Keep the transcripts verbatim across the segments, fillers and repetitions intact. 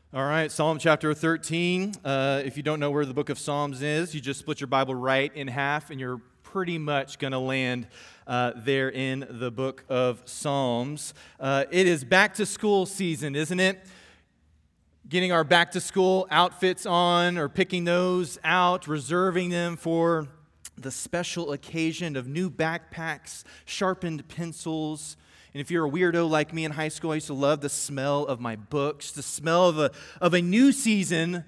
All right, Psalm chapter thirteen. Uh, if you don't know where the book of Psalms is, you just split your Bible right in half, and you're pretty much going to land uh, there in the book of Psalms. Uh, it is back to school season, isn't it? Getting our back to school outfits on, or picking those out, reserving them for the special occasion of new backpacks, sharpened pencils. And if you're a weirdo like me in high school, I used to love the smell of my books, the smell of a, of a new season,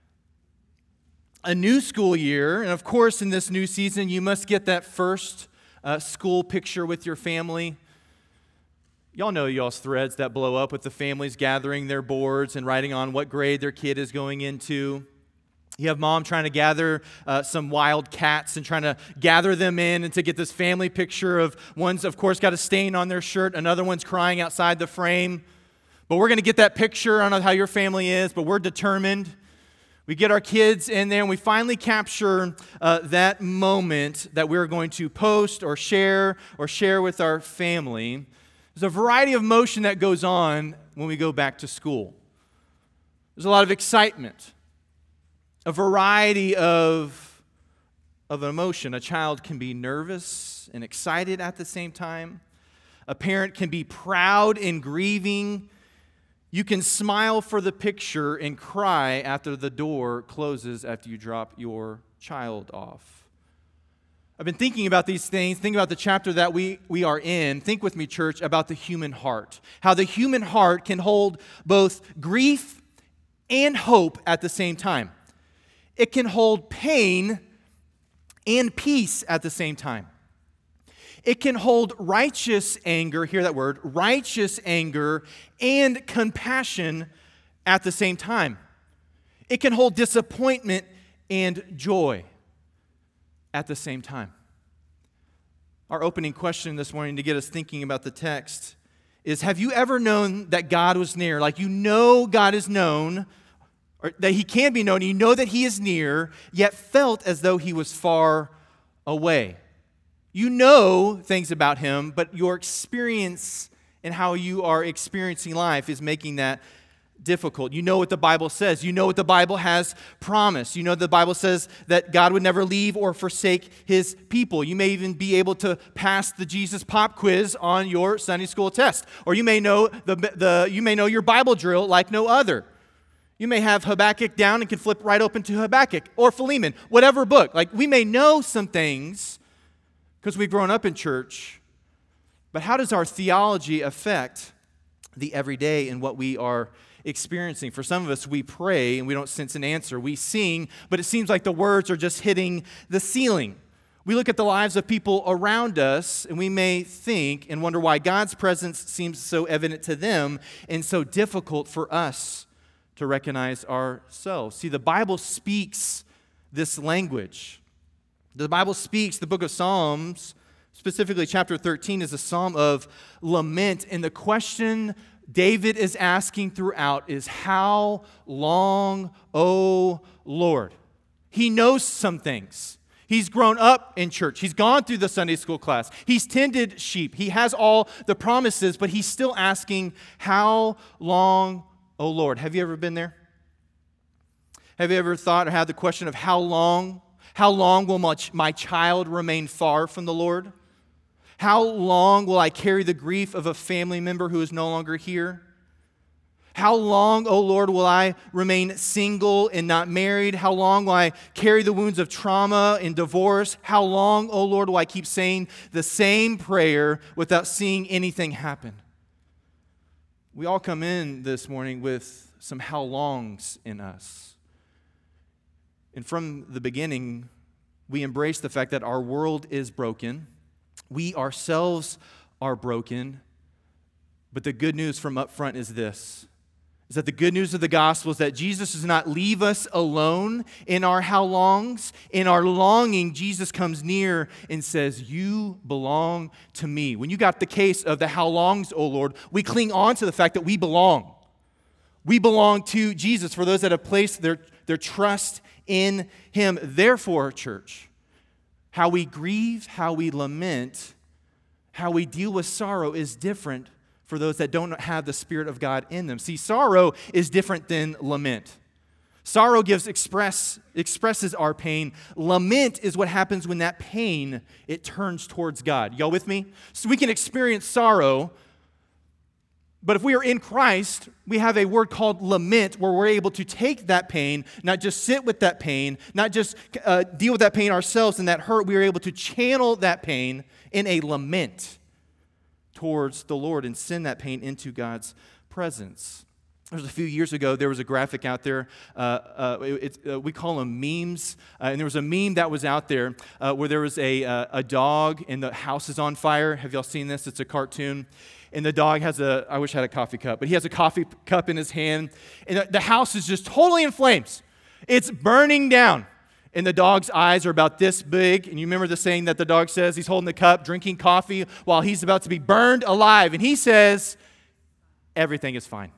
a new school year. And of course, in this new season, you must get that first uh, school picture with your family. Y'all know y'all's threads that blow up with the families gathering their boards and writing on what grade their kid is going into. You have mom trying to gather uh, some wild cats and trying to gather them in and to get this family picture of one's, of course, got a stain on their shirt, another one's crying outside the frame. But we're going to get that picture. I don't know how your family is, but we're determined. We get our kids in there and we finally capture uh, that moment that we're going to post or share or share with our family. There's a variety of emotion that goes on when we go back to school. There's a lot of excitement. A variety of, of emotion. A child can be nervous and excited at the same time. A parent can be proud and grieving. You can smile for the picture and cry after the door closes after you drop your child off. I've been thinking about these things, thinking about the chapter that we, we are in. Think with me, church, about the human heart. How the human heart can hold both grief and hope at the same time. It can hold pain and peace at the same time. It can hold righteous anger, hear that word, righteous anger and compassion at the same time. It can hold disappointment and joy at the same time. Our opening question this morning to get us thinking about the text is, have you ever known that God was near? Like you know God is known, or that he can be known, you know that he is near, yet felt as though he was far away. You know things about him, but your experience and how you are experiencing life is making that difficult. You know what the Bible says. You know what the Bible has promised. You know the Bible says that God would never leave or forsake his people. You may even be able to pass the Jesus Pop quiz on your Sunday school test. Or you may know the, the you may know your Bible drill like no other. You may have Habakkuk down and can flip right open to Habakkuk or Philemon, whatever book. Like we may know some things because we've grown up in church, but how does our theology affect the everyday and what we are experiencing? For some of us, we pray and we don't sense an answer. We sing, but it seems like the words are just hitting the ceiling. We look at the lives of people around us and we may think and wonder why God's presence seems so evident to them and so difficult for us to recognize ourselves. See, the Bible speaks this language. The Bible speaks, the book of Psalms, specifically chapter thirteen, is a psalm of lament. And the question David is asking throughout is, how long, O Lord? He knows some things. He's grown up in church. He's gone through the Sunday school class. He's tended sheep. He has all the promises, but he's still asking, how long, O Lord? Have you ever been there? Have you ever thought or had the question of how long? How long will my, my child remain far from the Lord? How long will I carry the grief of a family member who is no longer here? How long, O Lord, will I remain single and not married? How long will I carry the wounds of trauma and divorce? How long, O Lord, will I keep saying the same prayer without seeing anything happen? We all come in this morning with some how longs in us. And from the beginning, we embrace the fact that our world is broken. We ourselves are broken. But the good news from up front is this, is that the good news of the gospel is that Jesus does not leave us alone in our how longs. In our longing, Jesus comes near and says, you belong to me. When you got the case of the how longs, O Lord, we cling on to the fact that we belong. We belong to Jesus for those that have placed their, their trust in him. Therefore, church, how we grieve, how we lament, how we deal with sorrow is different for those that don't have the Spirit of God in them. See, sorrow is different than lament. Sorrow gives express expresses our pain. Lament is what happens when that pain, it turns towards God. Y'all with me? So we can experience sorrow, but if we are in Christ, we have a word called lament where we're able to take that pain, not just sit with that pain, not just uh, deal with that pain ourselves and that hurt. We are able to channel that pain in a lament towards the Lord and send that pain into God's presence. There was a few years ago, there was a graphic out there. Uh, uh, it, uh, we call them memes. Uh, and there was a meme that was out there uh, where there was a, uh, a dog and the house is on fire. Have y'all seen this? It's a cartoon. And the dog has a, I wish I had a coffee cup, but he has a coffee cup in his hand. And the, the house is just totally in flames. It's burning down. And the dog's eyes are about this big. And you remember the saying that the dog says? He's holding the cup, drinking coffee while he's about to be burned alive. And he says, everything is fine.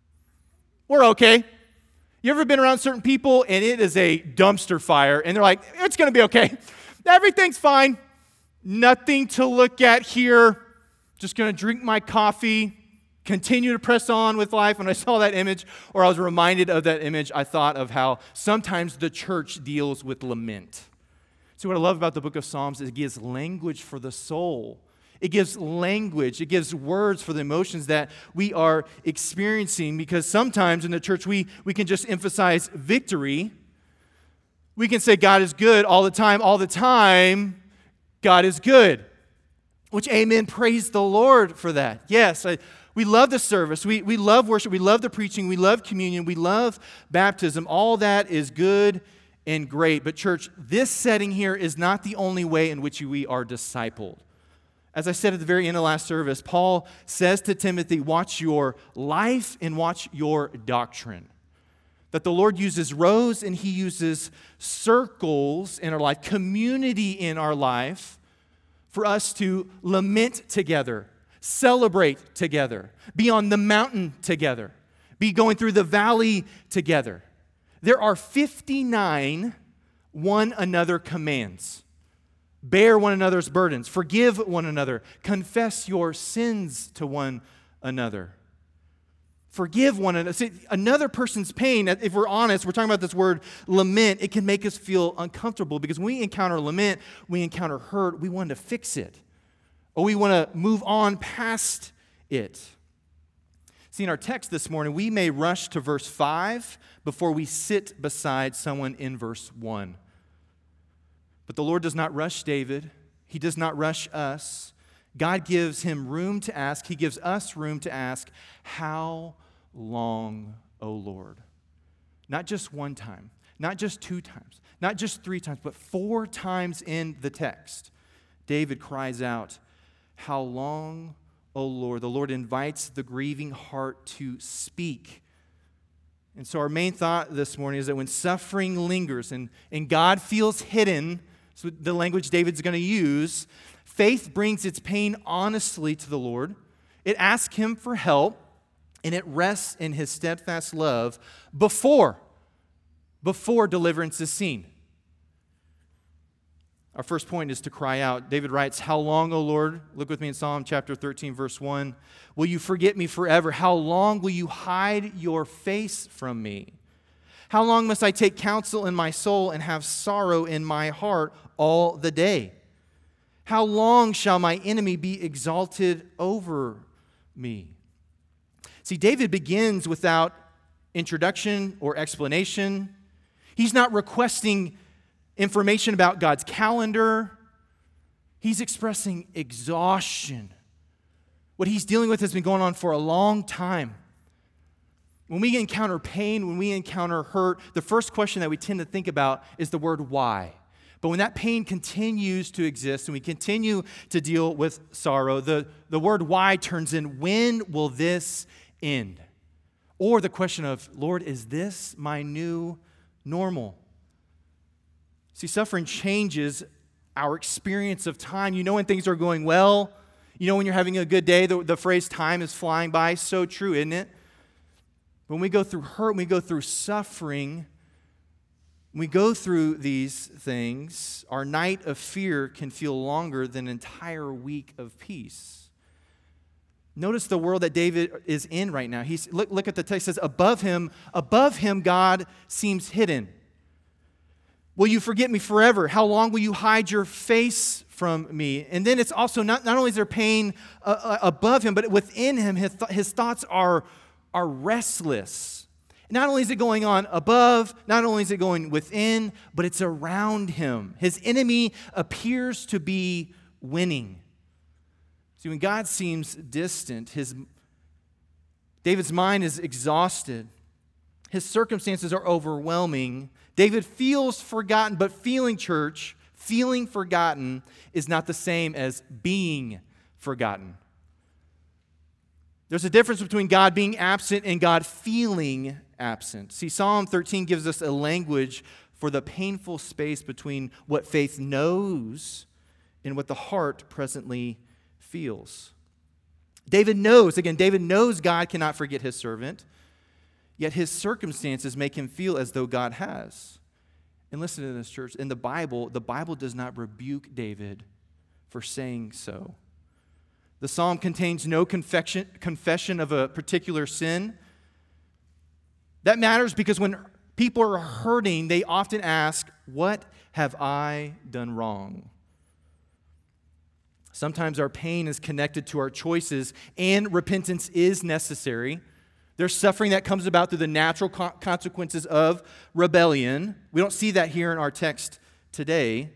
We're okay. You ever been around certain people and it is a dumpster fire and they're like, it's going to be okay. Everything's fine. Nothing to look at here. Just going to drink my coffee, continue to press on with life. When I saw that image, or I was reminded of that image, I thought of how sometimes the church deals with lament. See, what I love about the book of Psalms is it gives language for the soul. It gives language. It gives words for the emotions that we are experiencing, because sometimes in the church we, we can just emphasize victory. We can say God is good all the time, all the time. God is good. Which, amen, praise the Lord for that. Yes, I, we love the service. We, we love worship. We love the preaching. We love communion. We love baptism. All that is good and great. But church, this setting here is not the only way in which we are discipled. As I said at the very end of last service, Paul says to Timothy, watch your life and watch your doctrine. That the Lord uses rows and he uses circles in our life, community in our life, for us to lament together, celebrate together, be on the mountain together, be going through the valley together. There are fifty-nine one another commands. Bear one another's burdens, forgive one another, confess your sins to one another. Forgive one another. See, another person's pain, if we're honest, we're talking about this word lament, it can make us feel uncomfortable, because when we encounter lament, we encounter hurt, we want to fix it, or we want to move on past it. See, in our text this morning, we may rush to verse five before we sit beside someone in verse one. But the Lord does not rush David. He does not rush us. God gives him room to ask. He gives us room to ask, how long, O Lord? Not just one time, not just two times, not just three times, but four times in the text. David cries out, how long, O Lord? The Lord invites the grieving heart to speak. And so our main thought this morning is that when suffering lingers and, and God feels hidden, so the language David's going to use, faith brings its pain honestly to the Lord. It asks him for help, and it rests in his steadfast love before, before deliverance is seen. Our first point is to cry out. David writes, how long, O Lord? Look with me in Psalm chapter thirteen, verse one. Will you forget me forever? How long will you hide your face from me? How long must I take counsel in my soul and have sorrow in my heart all the day? How long shall my enemy be exalted over me? See, David begins without introduction or explanation. He's not requesting information about God's calendar. He's expressing exhaustion. What he's dealing with has been going on for a long time. When we encounter pain, when we encounter hurt, the first question that we tend to think about is the word why. But when that pain continues to exist and we continue to deal with sorrow, the, the word why turns in, when will this end? Or the question of, Lord, is this my new normal? See, suffering changes our experience of time. You know when things are going well. You know when you're having a good day, the, the phrase time is flying by. So true, isn't it? When we go through hurt, when we go through suffering, when we go through these things, our night of fear can feel longer than an entire week of peace. Notice the world that David is in right now. He's look, look at the text. It says, above him, above him, God seems hidden. Will you forget me forever? How long will you hide your face from me? And then it's also not, not only is there pain uh, uh, above him, but within him, his, th- his thoughts are, are restless. Not only is it going on above, not only is it going within, but it's around him. His enemy appears to be winning. See, when God seems distant, his David's mind is exhausted. His circumstances are overwhelming. David feels forgotten, but feeling, church, feeling forgotten is not the same as being forgotten. There's a difference between God being absent and God feeling absent. See, Psalm thirteen gives us a language for the painful space between what faith knows and what the heart presently feels. David knows, again, David knows God cannot forget his servant, yet his circumstances make him feel as though God has. And listen to this, church. In the Bible, the Bible does not rebuke David for saying so. The psalm contains no confession, confession of a particular sin. That matters because when people are hurting, they often ask, what have I done wrong? Sometimes our pain is connected to our choices, and repentance is necessary. There's suffering that comes about through the natural co- consequences of rebellion. We don't see that here in our text today.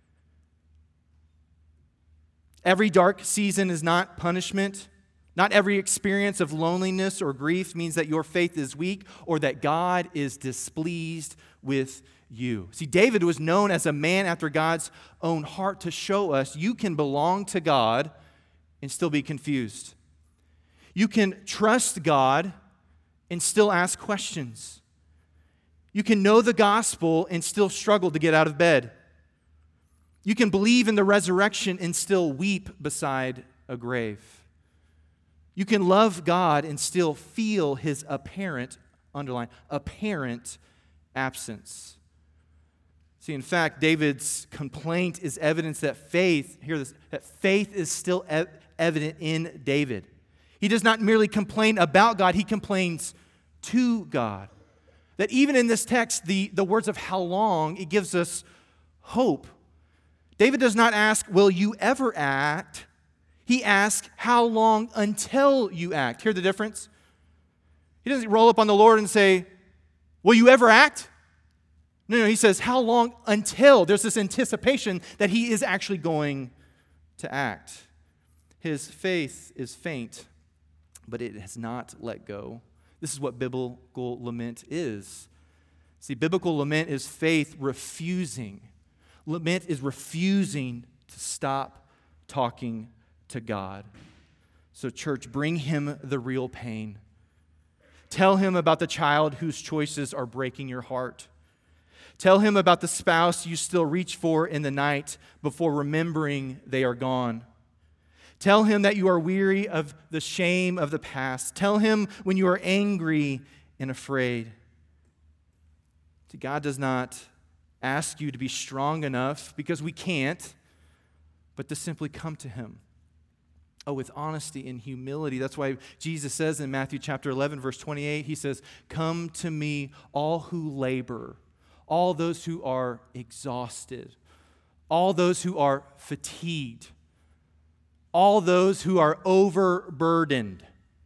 Every dark season is not punishment. Not every experience of loneliness or grief means that your faith is weak or that God is displeased with you. See, David was known as a man after God's own heart to show us you can belong to God and still be confused. You can trust God and still ask questions. You can know the gospel and still struggle to get out of bed. You can believe in the resurrection and still weep beside a grave. You can love God and still feel his apparent, underline, apparent absence. See, in fact, David's complaint is evidence that faith, hear this, that faith is still ev- evident in David. He does not merely complain about God, he complains to God. That even in this text, the, the words of how long, it gives us hope. David does not ask, will you ever act? He asks, how long until you act? Hear the difference? He doesn't roll up on the Lord and say, will you ever act? No, no, he says, how long until? There's this anticipation that he is actually going to act. His faith is faint, but it has not let go. This is what biblical lament is. See, biblical lament is faith refusing. Lament is refusing to stop talking to God. So, church, bring him the real pain. Tell him about the child whose choices are breaking your heart. Tell him about the spouse you still reach for in the night before remembering they are gone. Tell him that you are weary of the shame of the past. Tell him when you are angry and afraid. See, God does not ask you to be strong enough, because we can't, but to simply come to him. Oh, with honesty and humility. That's why Jesus says in Matthew chapter eleven, verse twenty-eight, he says, come to me, all who labor, all those who are exhausted, all those who are fatigued, all those who are overburdened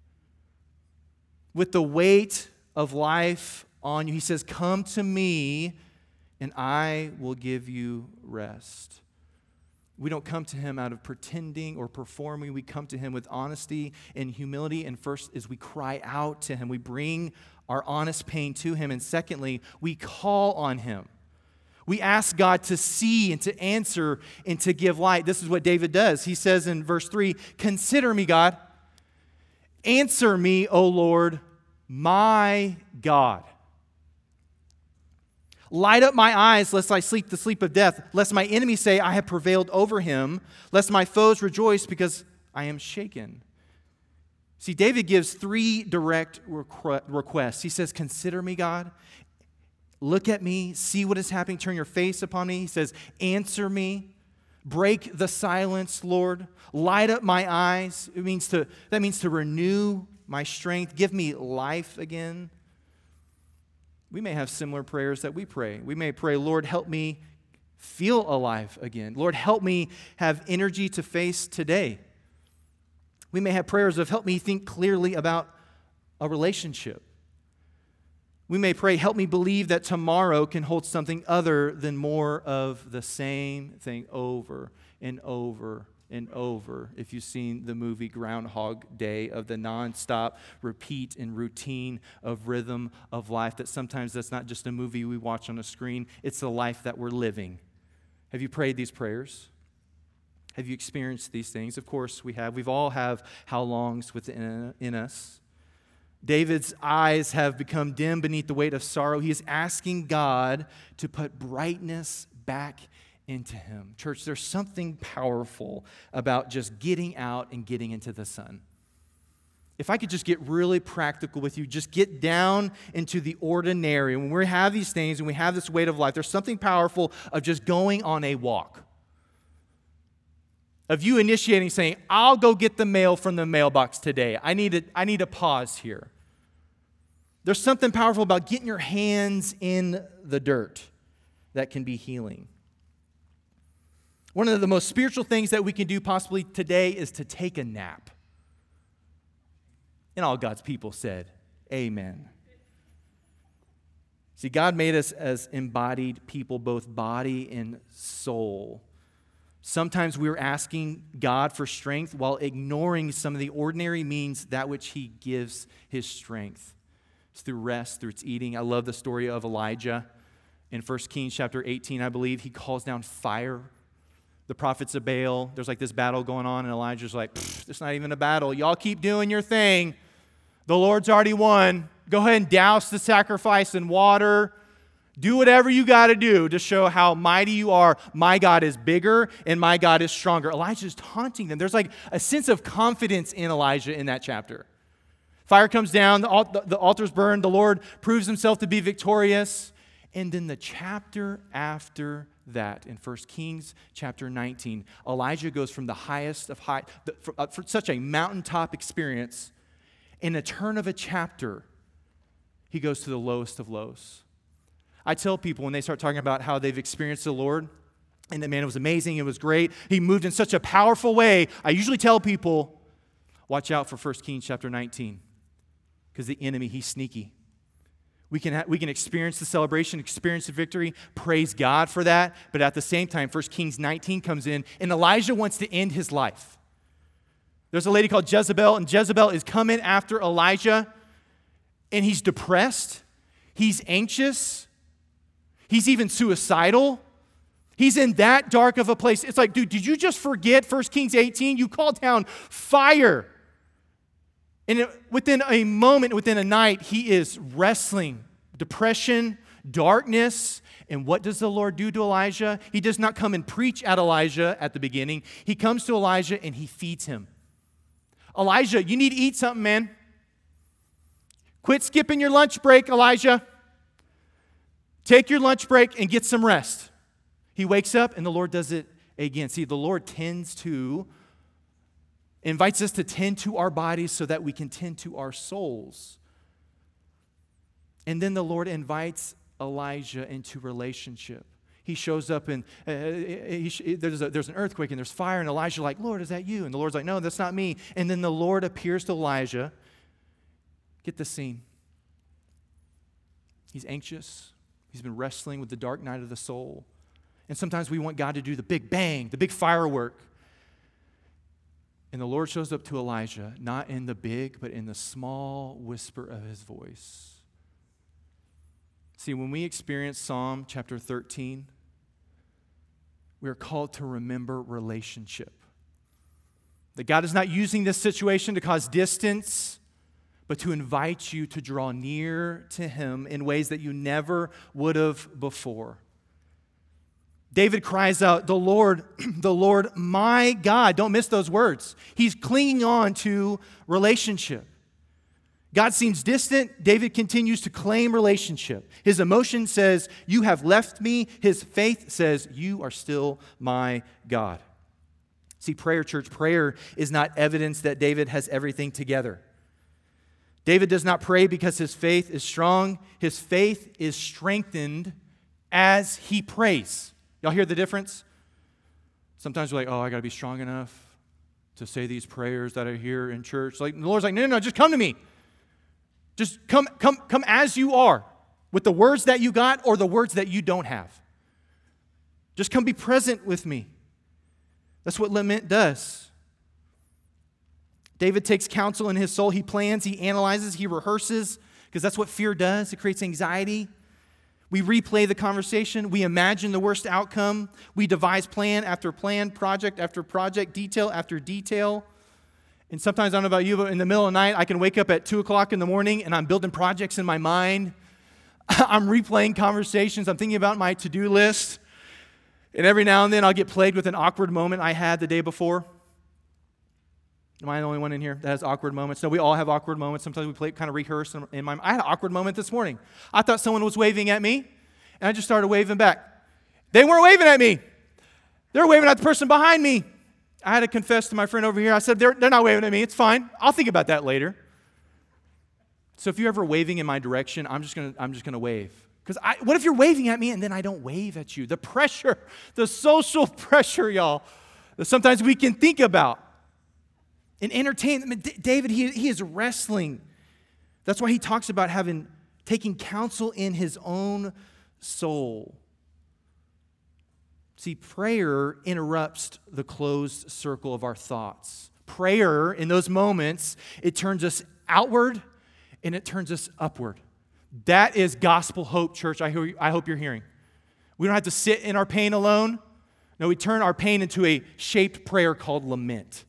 with the weight of life on you. He says, come to me and I will give you rest. We don't come to him out of pretending or performing. We come to him with honesty and humility. And first is we cry out to him. We bring our honest pain to him. And secondly, we call on him. We ask God to see and to answer and to give light. This is what David does. He says in verse three, consider me, God. Answer me, O Lord, my God. Light up my eyes, lest I sleep the sleep of death, lest my enemies say, I have prevailed over him, lest my foes rejoice because I am shaken. See, David gives three direct requ- requests. He says, consider me, God. Look at me, see what is happening, turn your face upon me. He says, answer me. Break the silence, Lord. Light up my eyes. It means to, that means to renew my strength. Give me life again. We may have similar prayers that we pray. We may pray, Lord, help me feel alive again. Lord, help me have energy to face today. We may have prayers of help me think clearly about a relationship. We may pray, help me believe that tomorrow can hold something other than more of the same thing over and over and over. If you've seen the movie Groundhog Day, of the nonstop repeat and routine of rhythm of life, that sometimes that's not just a movie we watch on a screen, it's the life that we're living. Have you prayed these prayers? Have you experienced these things? Of course we have. We've all have how longs within in us. David's eyes have become dim beneath the weight of sorrow. He is asking God to put brightness back into him. Church, there's something powerful about just getting out and getting into the sun. If I could just get really practical with you, just get down into the ordinary. When we have these things and we have this weight of life, there's something powerful of just going on a walk. Of you initiating, saying, I'll go get the mail from the mailbox today. I need a, I need a pause here. There's something powerful about getting your hands in the dirt that can be healing. One of the most spiritual things that we can do possibly today is to take a nap. And all God's people said, amen. See, God made us as embodied people, both body and soul. Sometimes we're asking God for strength while ignoring some of the ordinary means that which he gives his strength. It's through rest, through its eating. I love the story of Elijah. In First Kings chapter eighteen, I believe, he calls down fire. The prophets of Baal, there's like this battle going on, and Elijah's like, it's not even a battle. Y'all keep doing your thing. The Lord's already won. Go ahead and douse the sacrifice in water. Do whatever you got to do to show how mighty you are. My God is bigger and my God is stronger. Elijah's taunting them. There's like a sense of confidence in Elijah in that chapter. Fire comes down, the, al- the altar's burned, the Lord proves himself to be victorious. And then the chapter after that, in First Kings chapter nineteen, Elijah goes from the highest of high, the, for, uh, for such a mountaintop experience, in a turn of a chapter, he goes to the lowest of lows. I tell people when they start talking about how they've experienced the Lord, and that, man, it was amazing, it was great, he moved in such a powerful way, I usually tell people, watch out for First Kings chapter nineteen, because the enemy, he's sneaky. We can, ha- we can experience the celebration, experience the victory, praise God for that, but at the same time, First Kings nineteen comes in, and Elijah wants to end his life. There's a lady called Jezebel, and Jezebel is coming after Elijah, and he's depressed, he's anxious, he's even suicidal. He's in that dark of a place. It's like, dude, did you just forget First Kings eighteen? You called down fire. And it, within a moment, within a night, he is wrestling depression, darkness. And what does the Lord do to Elijah? He does not come and preach at Elijah at the beginning. He comes to Elijah and he feeds him. Elijah, you need to eat something, man. Quit skipping your lunch break, Elijah. Take your lunch break and get some rest. He wakes up and the Lord does it again. See, the Lord tends to, invites us to tend to our bodies so that we can tend to our souls. And then the Lord invites Elijah into relationship. He shows up and uh, he, he, there's, a, there's an earthquake and there's fire, and Elijah's like, Lord, is that you? And the Lord's like, no, that's not me. And then the Lord appears to Elijah. Get the scene. He's anxious. He's been wrestling with the dark night of the soul. And sometimes we want God to do the big bang, the big firework. And the Lord shows up to Elijah, not in the big, but in the small whisper of his voice. See, when we experience Psalm chapter thirteen, we are called to remember relationship. That God is not using this situation to cause distance, but to invite you to draw near to him in ways that you never would have before. David cries out, the Lord, the Lord, my God. Don't miss those words. He's clinging on to relationship. God seems distant. David continues to claim relationship. His emotion says, you have left me. His faith says, you are still my God. See, prayer, church, prayer is not evidence that David has everything together. David does not pray because his faith is strong. His faith is strengthened as he prays. Y'all hear the difference? Sometimes we're like, oh, I got to be strong enough to say these prayers that I hear in church. Like, the Lord's like, no, no, no, just come to me. Just come, come, come as you are, with the words that you got or the words that you don't have. Just come be present with me. That's what lament does. David takes counsel in his soul. He plans, he analyzes, he rehearses, because that's what fear does. It creates anxiety. We replay the conversation. We imagine the worst outcome. We devise plan after plan, project after project, detail after detail. And sometimes, I don't know about you, but in the middle of the night, I can wake up at two o'clock in the morning and I'm building projects in my mind. I'm replaying conversations. I'm thinking about my to-do list. And every now and then, I'll get plagued with an awkward moment I had the day before. Am I the only one in here that has awkward moments? No, we all have awkward moments. Sometimes we play, kind of rehearse in, in my mind. I had an awkward moment this morning. I thought someone was waving at me, and I just started waving back. They weren't waving at me. They were waving at the person behind me. I had to confess to my friend over here. I said, they're, they're not waving at me. It's fine. I'll think about that later. So if you're ever waving in my direction, I'm just going to I'm just going to wave. Because what if you're waving at me and then I don't wave at you? The pressure, the social pressure, y'all, that sometimes we can think about. And entertain. I mean, David, he, he is wrestling. That's why he talks about having taking counsel in his own soul. See, prayer interrupts the closed circle of our thoughts. Prayer, in those moments, it turns us outward and it turns us upward. That is gospel hope, church, I hope you're hearing. We don't have to sit in our pain alone. No, we turn our pain into a shaped prayer called lament.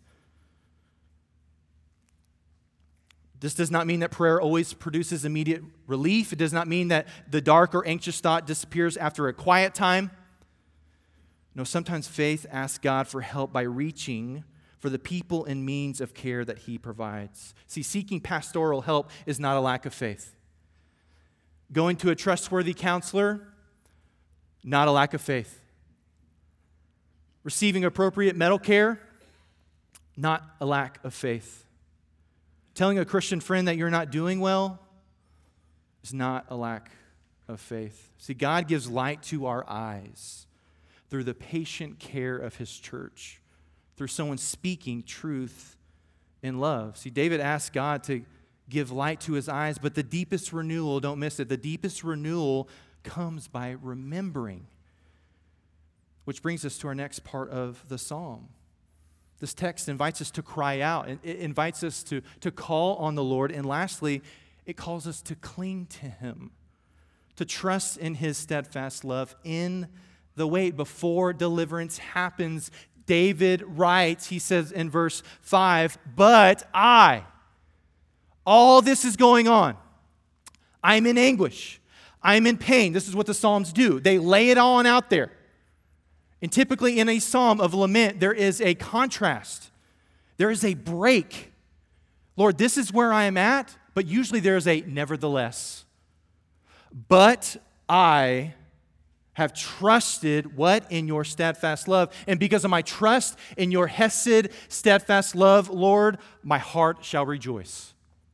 This does not mean that prayer always produces immediate relief. It does not mean that the dark or anxious thought disappears after a quiet time. No, sometimes faith asks God for help by reaching for the people and means of care that He provides. See, seeking pastoral help is not a lack of faith. Going to a trustworthy counselor, not a lack of faith. Receiving appropriate medical care, not a lack of faith. Telling a Christian friend that you're not doing well is not a lack of faith. See, God gives light to our eyes through the patient care of His church, through someone speaking truth in love. See, David asked God to give light to his eyes, but the deepest renewal, don't miss it, the deepest renewal comes by remembering. Which brings us to our next part of the psalm. This text invites us to cry out. It invites us to, to call on the Lord. And lastly, it calls us to cling to Him, to trust in His steadfast love in the wait. Before deliverance happens, David writes, he says in verse five, but I, all this is going on. I'm in anguish. I'm in pain. This is what the Psalms do. They lay it all on out there. And typically in a psalm of lament, there is a contrast. There is a break. Lord, this is where I am at, but usually there is a nevertheless. But I have trusted what? In your steadfast love. And because of my trust in your hesed, steadfast love, Lord, my heart shall rejoice.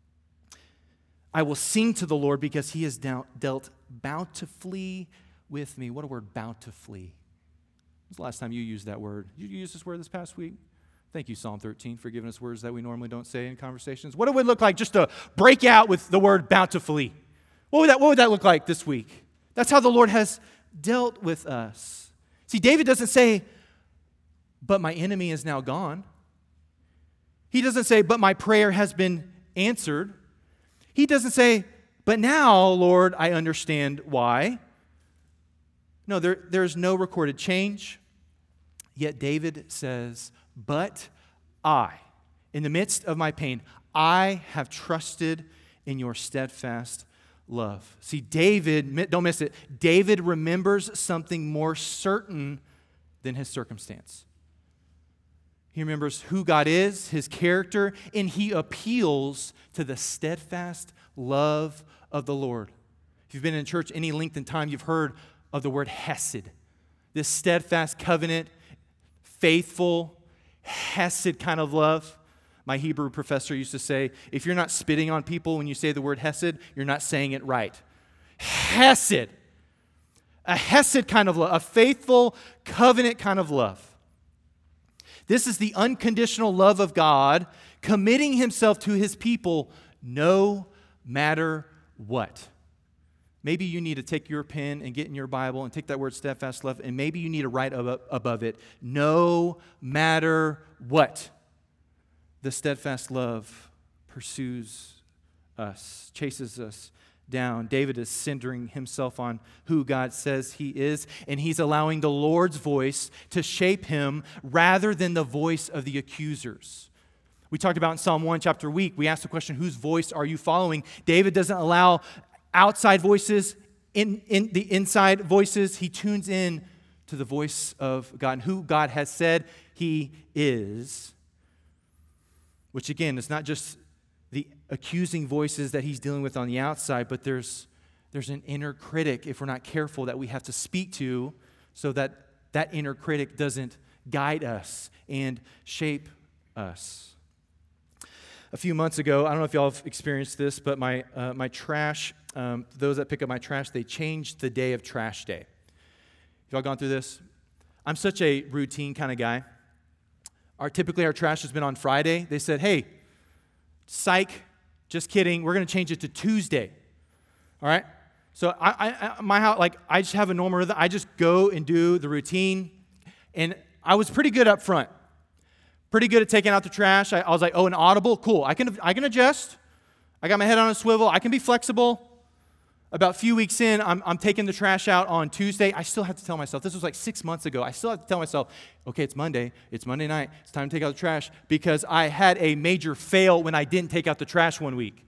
I will sing to the Lord because He has dealt bountifully with me. What a word, bountifully. When's the last time you used that word? Did you use this word this past week? Thank you, Psalm thirteen, for giving us words that we normally don't say in conversations. What it would look like just to break out with the word bountifully? What would that, what would that look like this week? That's how the Lord has dealt with us. See, David doesn't say, but my enemy is now gone. He doesn't say, but my prayer has been answered. He doesn't say, but now, Lord, I understand why. No, there, there's no recorded change. Yet David says, but I, in the midst of my pain, I have trusted in your steadfast love. See, David, don't miss it, David remembers something more certain than his circumstance. He remembers who God is, his character, and he appeals to the steadfast love of the Lord. If you've been in church any length in time, you've heard of the word hesed. This steadfast covenant, faithful, hesed kind of love. My Hebrew professor used to say, if you're not spitting on people when you say the word hesed, you're not saying it right. Hesed. A hesed kind of love, a faithful covenant kind of love. This is the unconditional love of God, committing himself to his people no matter what. Maybe you need to take your pen and get in your Bible and take that word steadfast love, and maybe you need to write above it, no matter what. The steadfast love pursues us, chases us down. David is centering himself on who God says he is, and he's allowing the Lord's voice to shape him rather than the voice of the accusers. We talked about in Psalm one, chapter week, we asked the question, whose voice are you following? David doesn't allow outside voices, in, in the inside voices. He tunes in to the voice of God and who God has said he is, which again is not just the accusing voices that he's dealing with on the outside, but there's, there's an inner critic, if we're not careful, that we have to speak to so that that inner critic doesn't guide us and shape us. A few months ago, I don't know if y'all have experienced this, but my uh, my trash, um, those that pick up my trash, they changed the day of trash day. Have y'all gone through this? I'm such a routine kind of guy. Our, typically, our trash has been on Friday. They said, hey, psych, just kidding, we're going to change it to Tuesday. All right? So I, I, my house, like, I just have a normal rhythm. I just go and do the routine. And I was pretty good up front. Pretty good at taking out the trash. I, I was like, oh, an audible? Cool. I can, I can adjust. I got my head on a swivel. I can be flexible. About a few weeks in, I'm, I'm taking the trash out on Tuesday. I still have to tell myself, this was like six months ago. I still have to tell myself, okay, it's Monday. It's Monday night. It's time to take out the trash because I had a major fail when I didn't take out the trash one week.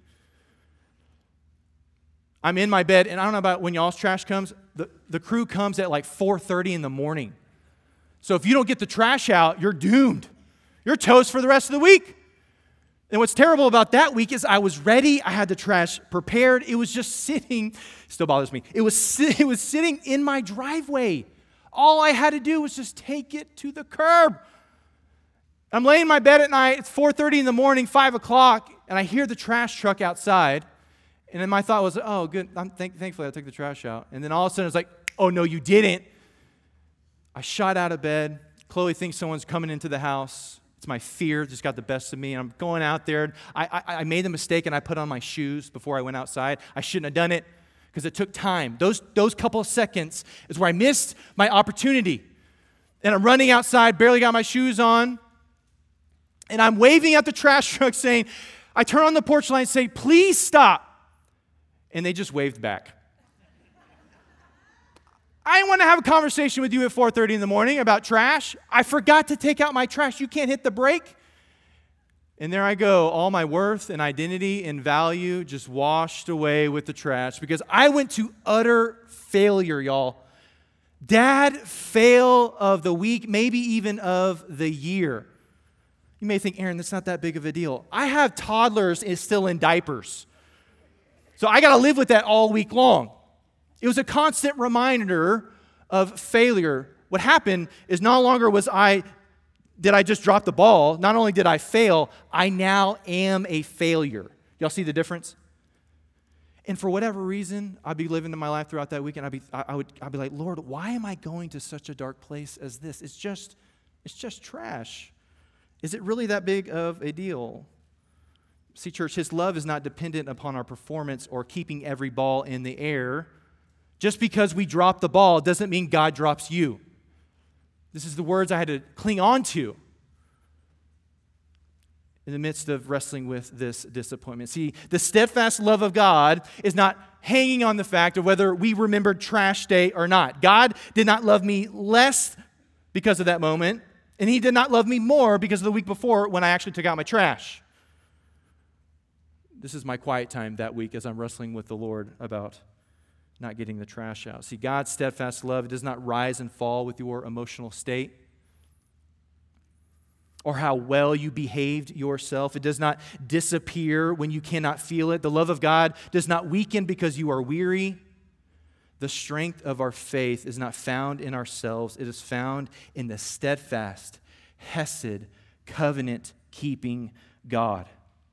I'm in my bed, and I don't know about when y'all's trash comes. The, the crew comes at like four thirty in the morning. So if you don't get the trash out, you're doomed. You're toast for the rest of the week. And what's terrible about that week is I was ready. I had the trash prepared. It was just sitting. Still bothers me. It was, it was sitting in my driveway. All I had to do was just take it to the curb. I'm laying in my bed at night. It's four thirty in the morning, five o'clock, and I hear the trash truck outside. And then my thought was, oh, good. I'm thank- thankfully, I took the trash out. And then all of a sudden, it's like, oh, no, you didn't. I shot out of bed. Chloe thinks someone's coming into the house. It's my fear just got the best of me. And I'm going out there. I, I, I made the mistake and I put on my shoes before I went outside. I shouldn't have done it because it took time. Those, those couple of seconds is where I missed my opportunity. And I'm running outside, barely got my shoes on. And I'm waving at the trash truck saying, I turn on the porch light and say, please stop. And they just waved back. I want to have a conversation with you at four thirty in the morning about trash. I forgot to take out my trash. You can't hit the brake. And there I go, all my worth and identity and value just washed away with the trash because I went to utter failure, y'all. Dad fail of the week, maybe even of the year. You may think, Aaron, that's not that big of a deal. I have toddlers still in diapers. So I got to live with that all week long. It was a constant reminder of failure. What happened is no longer was I, did I just drop the ball? Not only did I fail, I now am a failure. Y'all see the difference? And for whatever reason, I'd be living in my life throughout that weekend. I'd be, I would, I'd be like, Lord, why am I going to such a dark place as this? It's just, it's just trash. Is it really that big of a deal? See, church, his love is not dependent upon our performance or keeping every ball in the air. Just because we drop the ball doesn't mean God drops you. This is the words I had to cling on to in the midst of wrestling with this disappointment. See, the steadfast love of God is not hanging on the fact of whether we remembered trash day or not. God did not love me less because of that moment, and he did not love me more because of the week before when I actually took out my trash. This is my quiet time that week as I'm wrestling with the Lord about not getting the trash out. See, God's steadfast love does not rise and fall with your emotional state. or how well you behaved yourself. It does not disappear when you cannot feel it. The love of God does not weaken because you are weary. The strength of our faith is not found in ourselves. It is found in the steadfast, hesed, covenant-keeping God.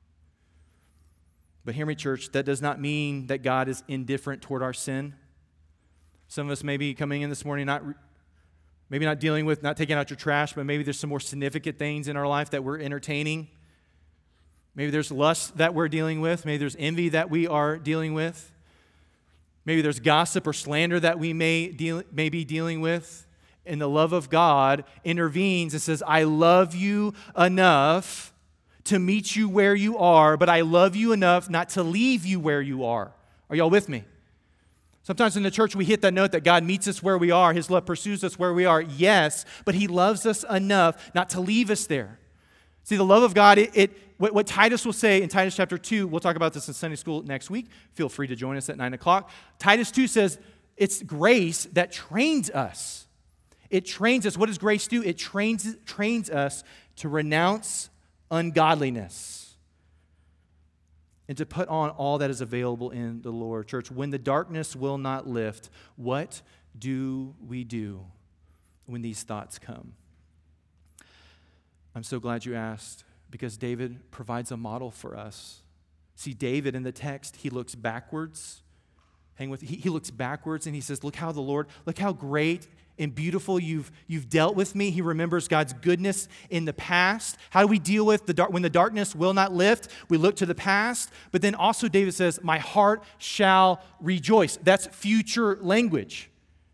But hear me, church, that does not mean that God is indifferent toward our sin. Some of us may be coming in this morning not maybe not dealing with, not taking out your trash, but maybe there's some more significant things in our life that we're entertaining. Maybe there's lust that we're dealing with. Maybe there's envy that we are dealing with. Maybe there's gossip or slander that we may, deal, may be dealing with. And the love of God intervenes and says, I love you enough to meet you where you are, but I love you enough not to leave you where you are. Are y'all with me? Sometimes in the church we hit that note that God meets us where we are. His love pursues us where we are. Yes, but He loves us enough not to leave us there. See, the love of God, it, it what, what Titus will say in Titus chapter two, we'll talk about this in Sunday school next week. Feel free to join us at nine o'clock. Titus two says it's grace that trains us. It trains us. What does grace do? It trains, trains us to renounce ungodliness and to put on all that is available in the Lord. Church, when the darkness will not lift, what do we do when these thoughts come? I'm so glad you asked, because David provides a model for us. See, David in the text, he looks backwards. Hang with he, he looks backwards and he says, look how the Lord, look how great and beautiful you've, you've dealt with me. He remembers God's goodness in the past. How do we deal with the dark when the darkness will not lift? We look to the past. But then also David says, my heart shall rejoice. That's future language.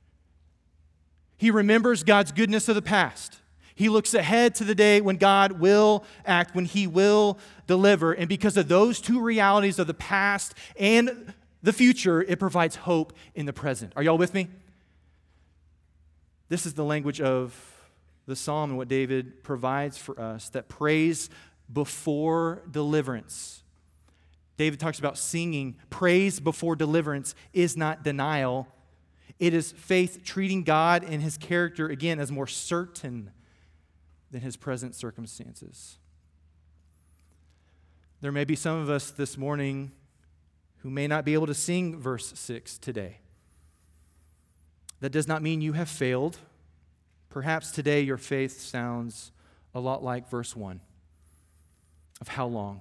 He remembers God's goodness of the past. He looks ahead to the day when God will act, when He will deliver. And because of those two realities of the past and the future, it provides hope in the present. Are y'all with me? This is the language of the psalm and what David provides for us, that praise before deliverance. David talks about singing. Praise before deliverance is not denial. It is faith treating God and His character, again, as more certain than His present circumstances. There may be some of us this morning who may not be able to sing verse six today. That does not mean you have failed. Perhaps today your faith sounds a lot like verse one of how long.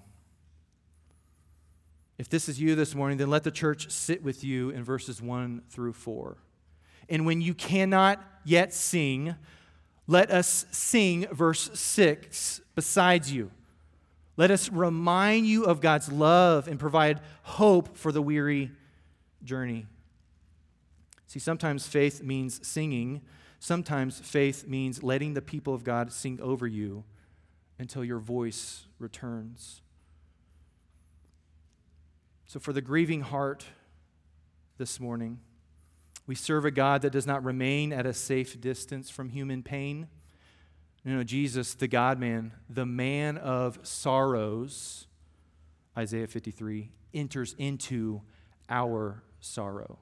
If this is you this morning, then let the church sit with you in verses one through four. And when you cannot yet sing, let us sing verse six besides you. Let us remind you of God's love and provide hope for the weary journey. See, sometimes faith means singing. Sometimes faith means letting the people of God sing over you until your voice returns. So for the grieving heart this morning, we serve a God that does not remain at a safe distance from human pain. You know, Jesus, the God-man, the man of sorrows, Isaiah fifty-three, enters into our sorrow.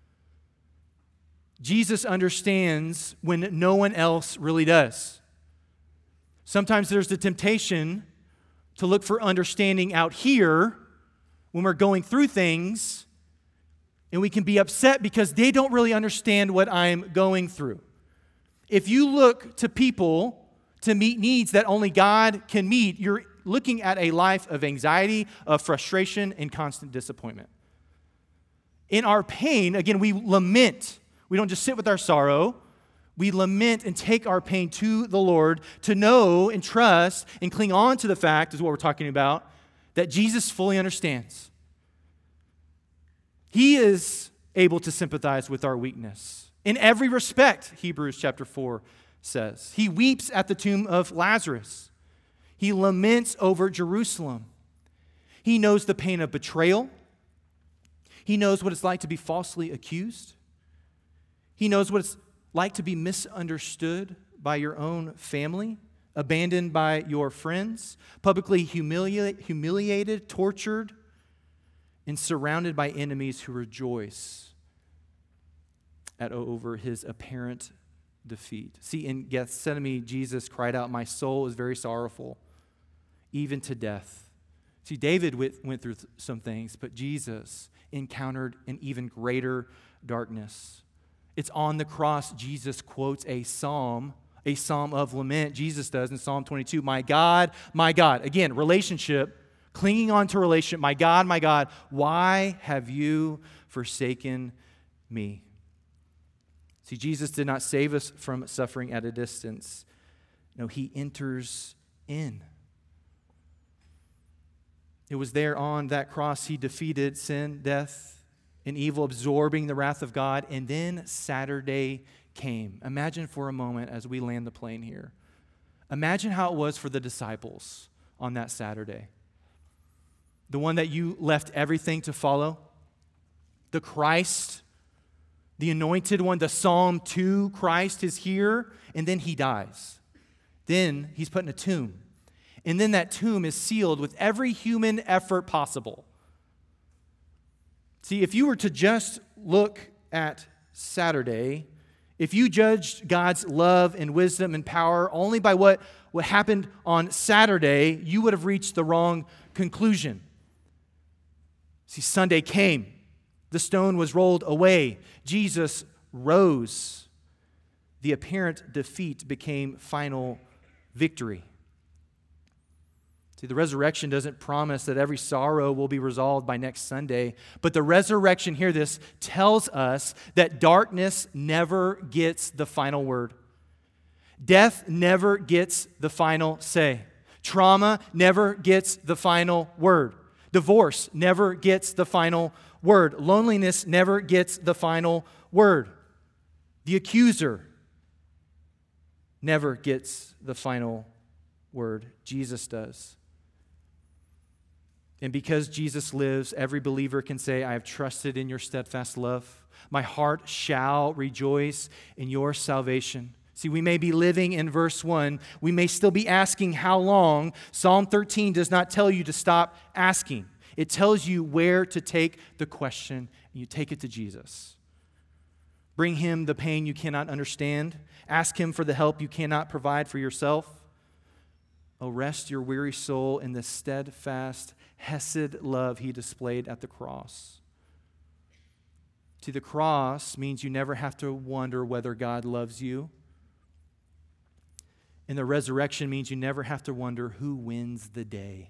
Jesus understands when no one else really does. Sometimes there's the temptation to look for understanding out here when we're going through things, and we can be upset because they don't really understand what I'm going through. If you look to people to meet needs that only God can meet, you're looking at a life of anxiety, of frustration, and constant disappointment. In our pain, again, we lament. We don't just sit with our sorrow. We lament and take our pain to the Lord to know and trust and cling on to the fact, is what we're talking about, that Jesus fully understands. He is able to sympathize with our weakness. In every respect, Hebrews chapter four says. He weeps at the tomb of Lazarus. He laments over Jerusalem. He knows the pain of betrayal. He knows what it's like to be falsely accused. He knows what it's like to be misunderstood by your own family, abandoned by your friends, publicly humili- humiliated, tortured, and surrounded by enemies who rejoice at over his apparent defeat. See, in Gethsemane, Jesus cried out, "My soul is very sorrowful, even to death." See, David went, went through th- some things, but Jesus encountered an even greater darkness. It's on the cross, Jesus quotes a psalm, a psalm of lament. Jesus does in Psalm twenty-two, "My God, my God." Again, relationship, clinging on to relationship. "My God, my God, why have you forsaken me?" See, Jesus did not save us from suffering at a distance. No, he enters in. It was there on that cross he defeated sin, death, and evil, absorbing the wrath of God. And then Saturday came. Imagine for a moment as we land the plane here. Imagine how it was for the disciples on that Saturday. The one that you left everything to follow. The Christ, the anointed one, the Psalm two Christ is here, and then he dies. Then he's put in a tomb. And then that tomb is sealed with every human effort possible. See, if you were to just look at Saturday, if you judged God's love and wisdom and power only by what, what happened on Saturday, you would have reached the wrong conclusion. See, Sunday came. The stone was rolled away. Jesus rose. The apparent defeat became final victory. See, the resurrection doesn't promise that every sorrow will be resolved by next Sunday, but the resurrection, hear this, tells us that darkness never gets the final word. Death never gets the final say. Trauma never gets the final word. Divorce never gets the final word. Loneliness never gets the final word. The accuser never gets the final word. Jesus does. And because Jesus lives, every believer can say, "I have trusted in your steadfast love. My heart shall rejoice in your salvation." See, we may be living in verse one. We may still be asking how long. Psalm thirteen does not tell you to stop asking. It tells you where to take the question, and you take it to Jesus. Bring him the pain you cannot understand. Ask him for the help you cannot provide for yourself. Oh, rest your weary soul in the steadfast, hesed love he displayed at the cross. See, the cross means you never have to wonder whether God loves you. And the resurrection means you never have to wonder who wins the day.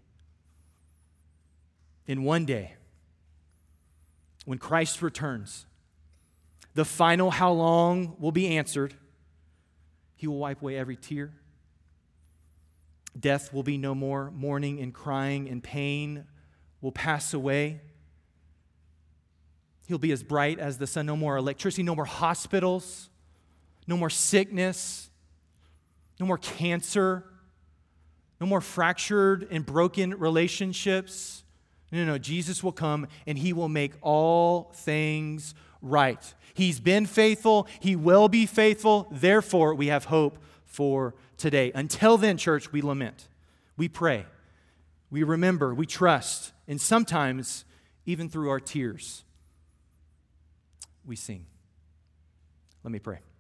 In one day, when Christ returns, the final how long will be answered. He will wipe away every tear. Death will be no more. Mourning and crying and pain will pass away. He'll be as bright as the sun. No more electricity, no more hospitals, no more sickness, no more cancer, no more fractured and broken relationships. No, no, no. Jesus will come and he will make all things right. He's been faithful. He will be faithful. Therefore, we have hope for today. Until then, church, we lament. We pray. We remember. We trust. And sometimes, even through our tears, we sing. Let me pray.